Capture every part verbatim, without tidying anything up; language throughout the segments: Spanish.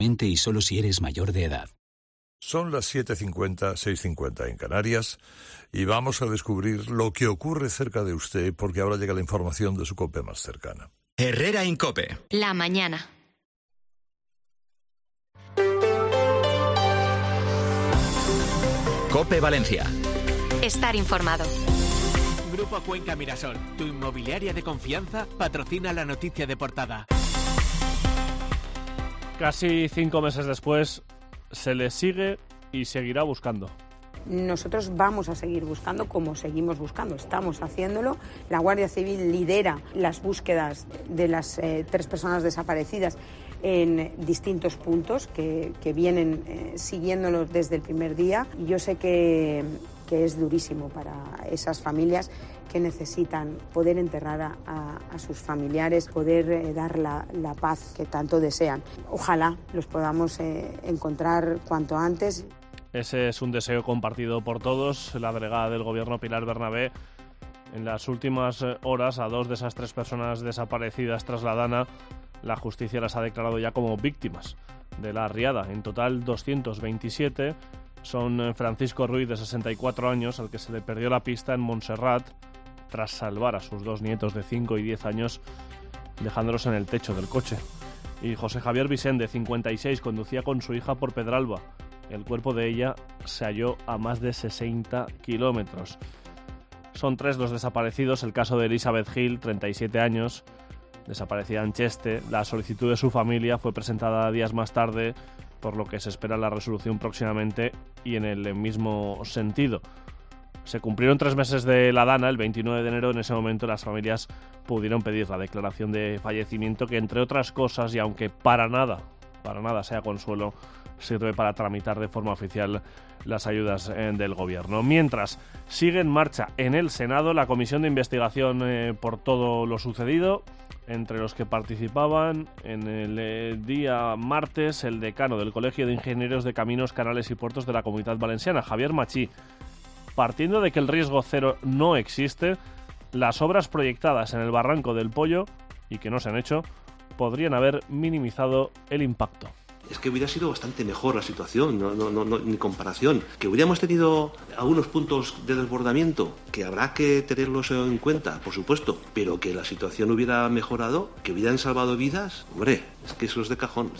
y solo si eres mayor de edad. Son las siete cincuenta, seis cincuenta en Canarias y vamos a descubrir lo que ocurre cerca de usted porque ahora llega la información de su COPE más cercana. Herrera en COPE. La mañana. COPE Valencia. Estar informado. Grupo Cuenca Mirasol, tu inmobiliaria de confianza, patrocina la noticia de portada. Casi cinco meses después, se le sigue y seguirá buscando. Nosotros vamos a seguir buscando como seguimos buscando, estamos haciéndolo. La Guardia Civil lidera las búsquedas de las eh, tres personas desaparecidas en distintos puntos que, que vienen eh, siguiéndolos desde el primer día. Y yo sé que, que es durísimo para esas familias que necesitan poder enterrar a, a, a sus familiares, poder eh, dar la, la paz que tanto desean. Ojalá los podamos eh, encontrar cuanto antes. Ese es un deseo compartido por todos. La delegada del Gobierno, Pilar Bernabé, en las últimas horas a dos de esas tres personas desaparecidas tras la Dana, la justicia las ha declarado ya como víctimas de la riada. En total, doscientos veintisiete. Son Francisco Ruiz, de sesenta y cuatro años, al que se le perdió la pista en Montserrat tras salvar a sus dos nietos de cinco y diez años, dejándolos en el techo del coche. Y José Javier Vicente, de cincuenta y seis, conducía con su hija por Pedralba. El cuerpo de ella se halló a más de sesenta kilómetros. Son tres los desaparecidos. El caso de Elizabeth Gil, treinta y siete años, desaparecida en Cheste. La solicitud de su familia fue presentada días más tarde, por lo que se espera la resolución próximamente y en el mismo sentido. Se cumplieron tres meses de la Dana, el veintinueve de enero. En ese momento las familias pudieron pedir la declaración de fallecimiento que, entre otras cosas, y aunque para nada, para nada sea consuelo, sirve para tramitar de forma oficial las ayudas eh, del Gobierno. Mientras, sigue en marcha en el Senado la comisión de investigación eh, por todo lo sucedido, entre los que participaban en el eh, día martes el decano del Colegio de Ingenieros de Caminos, Canales y Puertos de la Comunidad Valenciana, Javier Machí. Partiendo de que el riesgo cero no existe, las obras proyectadas en el Barranco del Pollo, y que no se han hecho, podrían haber minimizado el impacto. Es que hubiera sido bastante mejor la situación, no, no, no, no, ni comparación. Que hubiéramos tenido algunos puntos de desbordamiento, que habrá que tenerlos en cuenta, por supuesto, pero que la situación hubiera mejorado, que hubieran salvado vidas, hombre, es que eso es de cajón.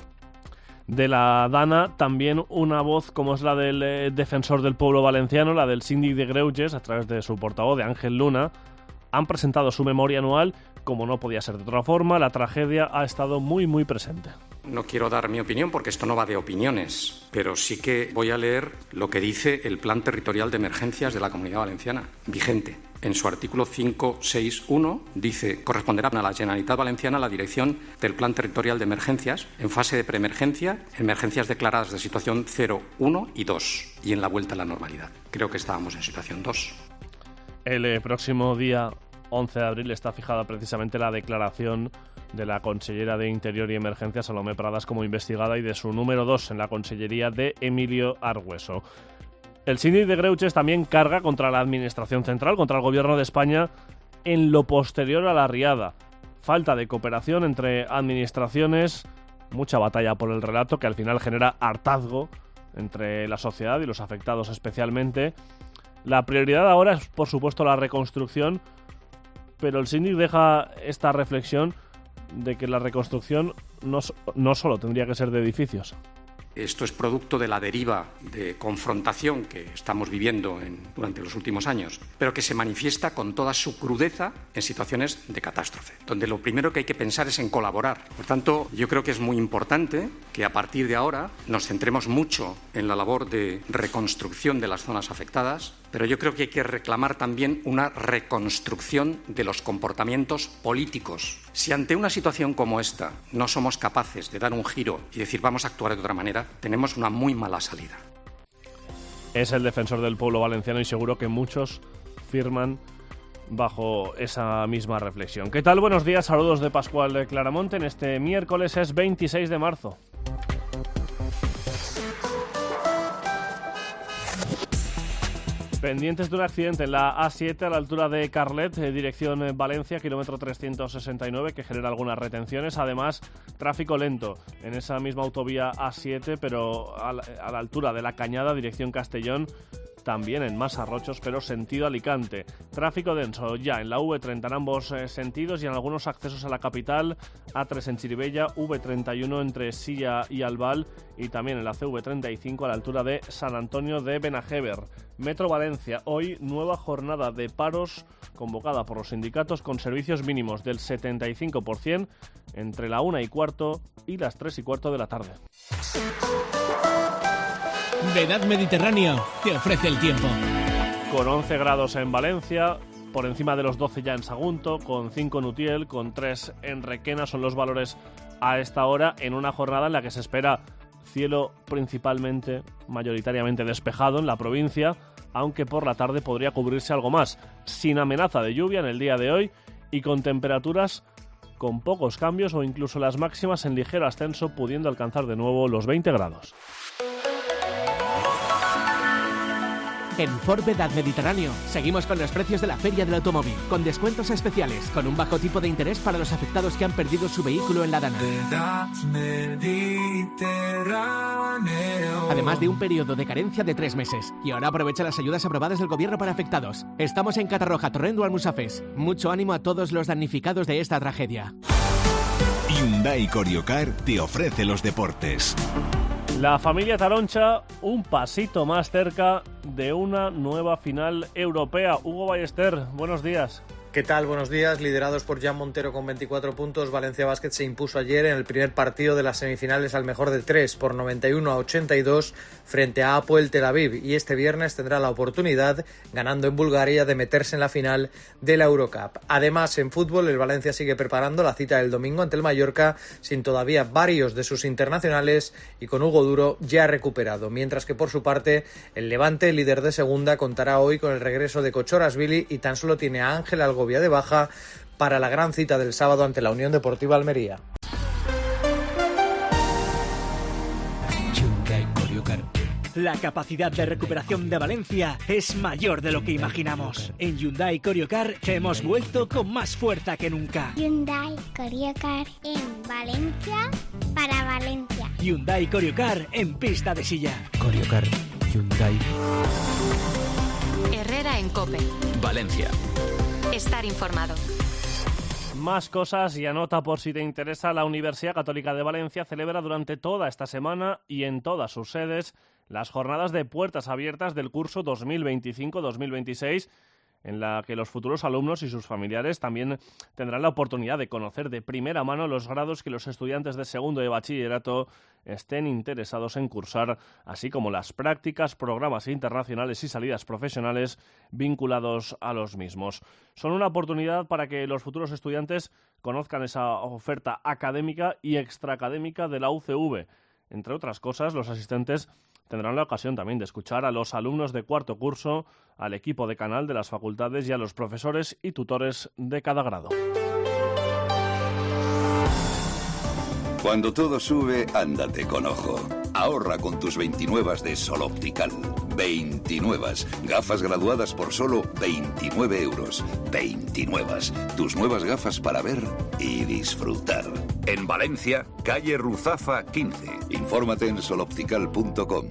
De la Dana, también una voz como es la del eh, defensor del pueblo valenciano, la del síndic de Greuges, a través de su portavoz, de Ángel Luna, han presentado su memoria anual. Como no podía ser de otra forma, la tragedia ha estado muy, muy presente. No quiero dar mi opinión porque esto no va de opiniones, pero sí que voy a leer lo que dice el Plan Territorial de Emergencias de la Comunidad Valenciana, vigente. En su artículo cinco seis uno dice: corresponderá a la Generalitat Valenciana la dirección del Plan Territorial de Emergencias en fase de preemergencia, emergencias declaradas de situación cero, uno y dos, y en la vuelta a la normalidad. Creo que estábamos en situación dos. El eh, próximo día once de abril está fijada precisamente la declaración de la consellera de Interior y Emergencias, Salomé Pradas, como investigada, y de su número dos en la consellería, de Emilio Argüeso. El síndic de Greuges también carga contra la Administración Central, contra el Gobierno de España, en lo posterior a la riada. Falta de cooperación entre administraciones, mucha batalla por el relato que al final genera hartazgo entre la sociedad y los afectados especialmente. La prioridad ahora es, por supuesto, la reconstrucción, pero el síndic deja esta reflexión de que la reconstrucción no, no solo tendría que ser de edificios. Esto es producto de la deriva de confrontación que estamos viviendo en, durante los últimos años, pero que se manifiesta con toda su crudeza en situaciones de catástrofe, donde lo primero que hay que pensar es en colaborar. Por tanto, yo creo que es muy importante que a partir de ahora nos centremos mucho en la labor de reconstrucción de las zonas afectadas, pero yo creo que hay que reclamar también una reconstrucción de los comportamientos políticos. Si ante una situación como esta no somos capaces de dar un giro y decir vamos a actuar de otra manera, tenemos una muy mala salida. Es el defensor del pueblo valenciano y seguro que muchos firman bajo esa misma reflexión. ¿Qué tal? Buenos días, saludos de Pascual Claramonte. En este miércoles es veintiséis de marzo. Pendientes de un accidente en la A siete a la altura de Carlet, eh, dirección eh, Valencia, kilómetro trescientos sesenta y nueve, que genera algunas retenciones. Además, tráfico lento en esa misma autovía A siete, pero a la, a la altura de La Cañada, dirección Castellón, también en Masarrochos, pero sentido Alicante. Tráfico denso ya en la V treinta en ambos eh, sentidos y en algunos accesos a la capital, A tres en Chirivella, V treinta y uno entre Silla y Albal, y también en la C V treinta y cinco a la altura de San Antonio de Benajever. Metro Valencia, hoy nueva jornada de paros convocada por los sindicatos con servicios mínimos del setenta y cinco por ciento entre la una y cuarto y las tres y cuarto de la tarde. Vedad Mediterráneo te ofrece el tiempo. Con once grados en Valencia, por encima de los doce ya en Sagunto, con cinco en Utiel, con tres en Requena, son los valores a esta hora, en una jornada en la que se espera cielo principalmente, mayoritariamente despejado en la provincia, aunque por la tarde podría cubrirse algo más, sin amenaza de lluvia en el día de hoy y con temperaturas con pocos cambios o incluso las máximas en ligero ascenso, pudiendo alcanzar de nuevo los veinte grados. En Ford Vedad Mediterráneo seguimos con los precios de la Feria del Automóvil, con descuentos especiales, con un bajo tipo de interés para los afectados que han perdido su vehículo en la Dana. Además de un periodo de carencia de tres meses. Y ahora aprovecha las ayudas aprobadas del gobierno para afectados. Estamos en Catarroja, Torrendo, Almusafes. Mucho ánimo a todos los damnificados de esta tragedia. Hyundai Coriocar te ofrece los deportes. La familia Taroncha, un pasito más cerca de una nueva final europea. Hugo Ballester, buenos días. ¿Qué tal? Buenos días. Liderados por Jan Montero con veinticuatro puntos, Valencia Basket se impuso ayer en el primer partido de las semifinales al mejor de tres por noventa y uno a ochenta y dos frente a Hapoel Tel Aviv, y este viernes tendrá la oportunidad, ganando en Bulgaria, de meterse en la final de la Eurocup. Además, en fútbol, el Valencia sigue preparando la cita del domingo ante el Mallorca sin todavía varios de sus internacionales y con Hugo Duro ya recuperado, mientras que por su parte el Levante, líder de segunda, contará hoy con el regreso de Kochorashvili y tan solo tiene a Ángel Algo de baja para la gran cita del sábado ante la Unión Deportiva Almería. Hyundai Coriocar. La capacidad de recuperación de Valencia es mayor de lo que imaginamos. En Hyundai Coriocar hemos vuelto con más fuerza que nunca. Hyundai Coriocar en Valencia, para Valencia. Hyundai Coriocar en pista de silla. Coriocar, Hyundai. Herrera en COPE. Valencia. Estar informado. Más cosas y anota por si te interesa. La Universidad Católica de Valencia celebra durante toda esta semana y en todas sus sedes las jornadas de puertas abiertas del curso dos mil veinticinco dos mil veintiséis, en la que los futuros alumnos y sus familiares también tendrán la oportunidad de conocer de primera mano los grados que los estudiantes de segundo de bachillerato estén interesados en cursar, así como las prácticas, programas internacionales y salidas profesionales vinculados a los mismos. Son una oportunidad para que los futuros estudiantes conozcan esa oferta académica y extraacadémica de la U C V. Entre otras cosas, los asistentes tendrán la ocasión también de escuchar a los alumnos de cuarto curso, al equipo de canal de las facultades y a los profesores y tutores de cada grado. Cuando todo sube, ándate con ojo. Ahorra con tus veintinuevas de Sol Optical. veintinuevas. Gafas graduadas por solo veintinueve euros. veintinuevas. Tus nuevas gafas para ver y disfrutar. En Valencia, calle Ruzafa quince. Infórmate en soloptical punto com.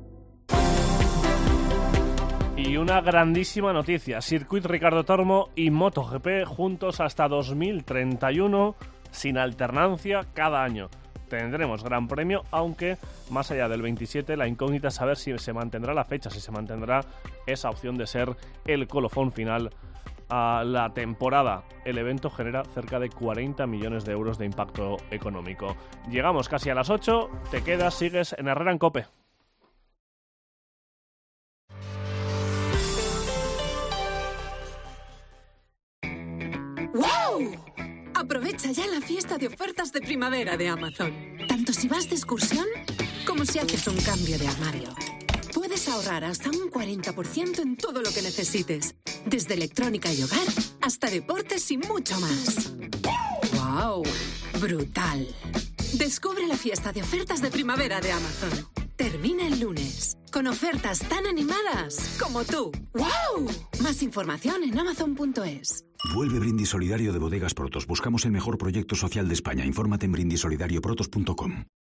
Y una grandísima noticia. Circuit Ricardo Tormo y MotoGP juntos hasta dos mil treinta y uno, sin alternancia cada año. Tendremos gran premio, aunque más allá del veintisiete la incógnita es saber si se mantendrá la fecha, si se mantendrá esa opción de ser el colofón final a la temporada. El evento genera cerca de cuarenta millones de euros de impacto económico. Llegamos casi a las ocho, te quedas, sigues en Herrera en COPE. ¡Wow! Aprovecha ya la fiesta de ofertas de primavera de Amazon. Tanto si vas de excursión como si haces un cambio de armario. Puedes ahorrar hasta un cuarenta por ciento en todo lo que necesites. Desde electrónica y hogar hasta deportes y mucho más. ¡Wow! ¡Brutal! Descubre la fiesta de ofertas de primavera de Amazon. Termina el lunes. con ofertas tan animadas como tú. ¡Wow! Más información en amazon punto es. Vuelve Brindis Solidario de Bodegas Protos. Buscamos el mejor proyecto social de España. Infórmate en brindis solidario protos punto com.